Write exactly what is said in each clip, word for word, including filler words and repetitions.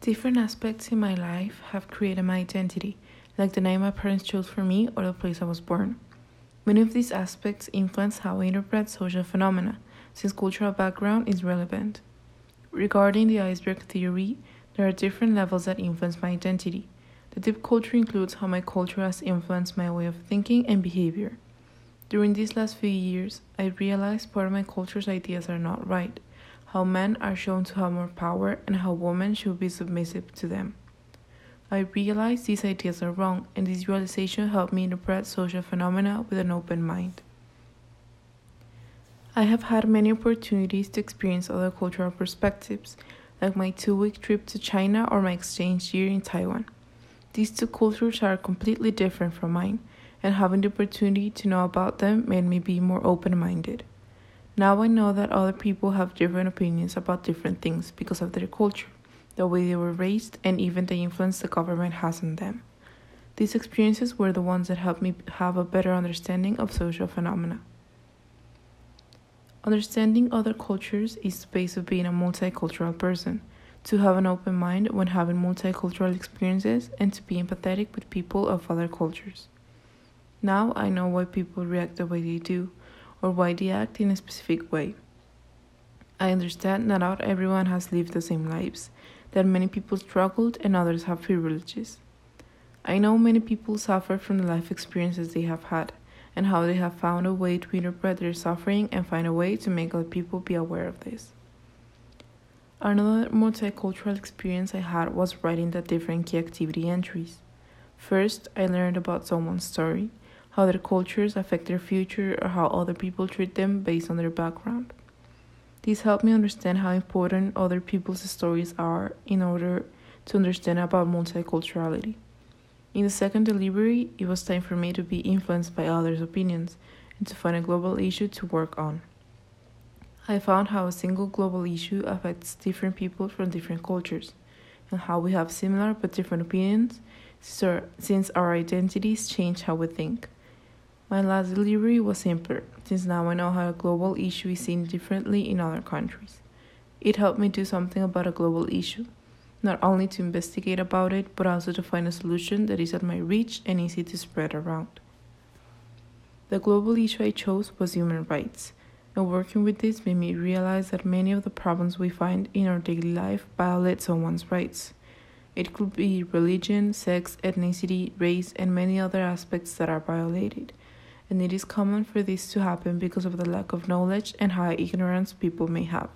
Different aspects in my life have created my identity, like the name my parents chose for me or the place I was born. Many of these aspects influence how I interpret social phenomena, since cultural background is relevant. Regarding the iceberg theory, there are different levels that influence my identity. The deep culture includes how my culture has influenced my way of thinking and behavior. During these last few years, I realized part of my culture's ideas are not right, how men are shown to have more power and how women should be submissive to them. I realized these ideas are wrong, and this realization helped me interpret social phenomena with an open mind. I have had many opportunities to experience other cultural perspectives, like my two-week trip to China or my exchange year in Taiwan. These two cultures are completely different from mine, and having the opportunity to know about them made me be more open-minded. Now I know that other people have different opinions about different things because of their culture, the way they were raised, and even the influence the government has on them. These experiences were the ones that helped me have a better understanding of social phenomena. Understanding other cultures is the base of being a multicultural person, to have an open mind when having multicultural experiences, and to be empathetic with people of other cultures. Now I know why people react the way they do, or why they act in a specific way. I understand that not everyone has lived the same lives, that many people struggled and others have privileges. I know many people suffer from the life experiences they have had, and how they have found a way to interpret their suffering and find a way to make other people be aware of this. Another multicultural experience I had was writing the different key activity entries. First, I learned about someone's story, how their cultures affect their future, or how other people treat them based on their background. This helped me understand how important other people's stories are in order to understand about multiculturality. In the second delivery, it was time for me to be influenced by others' opinions and to find a global issue to work on. I found how a single global issue affects different people from different cultures, and how we have similar but different opinions since our identities change how we think. My last delivery was simpler, since now I know how a global issue is seen differently in other countries. It helped me do something about a global issue, not only to investigate about it, but also to find a solution that is at my reach and easy to spread around. The global issue I chose was human rights, and working with this made me realize that many of the problems we find in our daily life violate someone's rights. It could be religion, sex, ethnicity, race, and many other aspects that are violated. And it is common for this to happen because of the lack of knowledge and high ignorance people may have.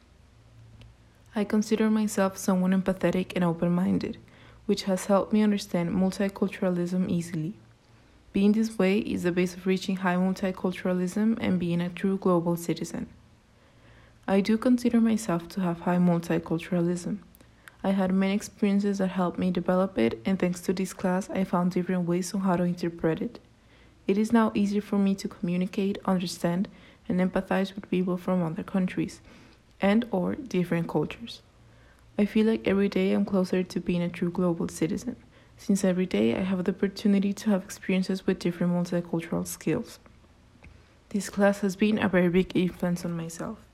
I consider myself someone empathetic and open-minded, which has helped me understand multiculturalism easily. Being this way is the base of reaching high multiculturalism and being a true global citizen. I do consider myself to have high multiculturalism. I had many experiences that helped me develop it, and thanks to this class, I found different ways on how to interpret it. It is now easier for me to communicate, understand, and empathize with people from other countries and or different cultures. I feel like every day I'm closer to being a true global citizen, since every day I have the opportunity to have experiences with different multicultural skills. This class has been a very big influence on myself.